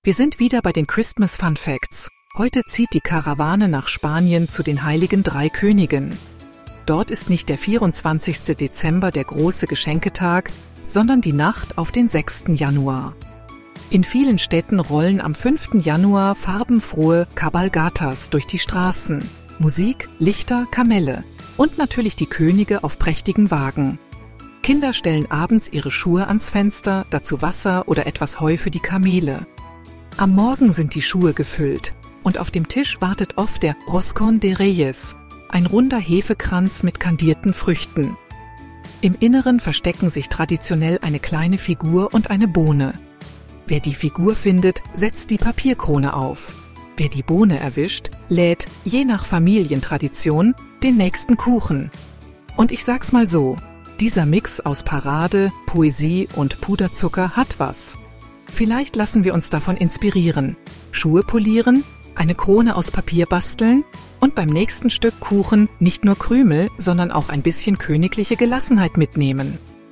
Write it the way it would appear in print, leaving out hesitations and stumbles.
Wir sind wieder bei den Christmas Fun Facts. Heute zieht die Karawane nach Spanien zu den Heiligen Drei Königen. Dort ist nicht der 24. Dezember der große Geschenketag, sondern die Nacht auf den 6. Januar. In vielen Städten rollen am 5. Januar farbenfrohe Cabalgatas durch die Straßen. Musik, Lichter, Kamelle und natürlich die Könige auf prächtigen Wagen. Kinder stellen abends ihre Schuhe ans Fenster, dazu Wasser oder etwas Heu für die Kamele. Am Morgen sind die Schuhe gefüllt und auf dem Tisch wartet oft der Roscón de Reyes, ein runder Hefekranz mit kandierten Früchten. Im Inneren verstecken sich traditionell eine kleine Figur und eine Bohne. Wer die Figur findet, setzt die Papierkrone auf. Wer die Bohne erwischt, lädt, je nach Familientradition, den nächsten Kuchen. Und ich sag's mal so, dieser Mix aus Parade, Poesie und Puderzucker hat was. Vielleicht lassen wir uns davon inspirieren, Schuhe polieren, eine Krone aus Papier basteln und beim nächsten Stück Kuchen nicht nur Krümel, sondern auch ein bisschen königliche Gelassenheit mitnehmen.